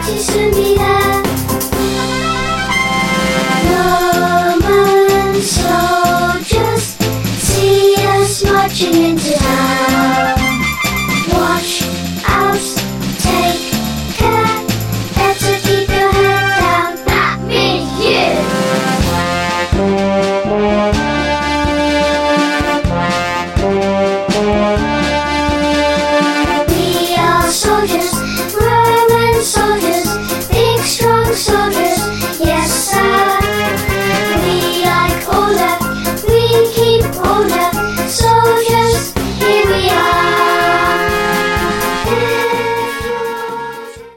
起胜利了。Roman soldiers see us marching into town.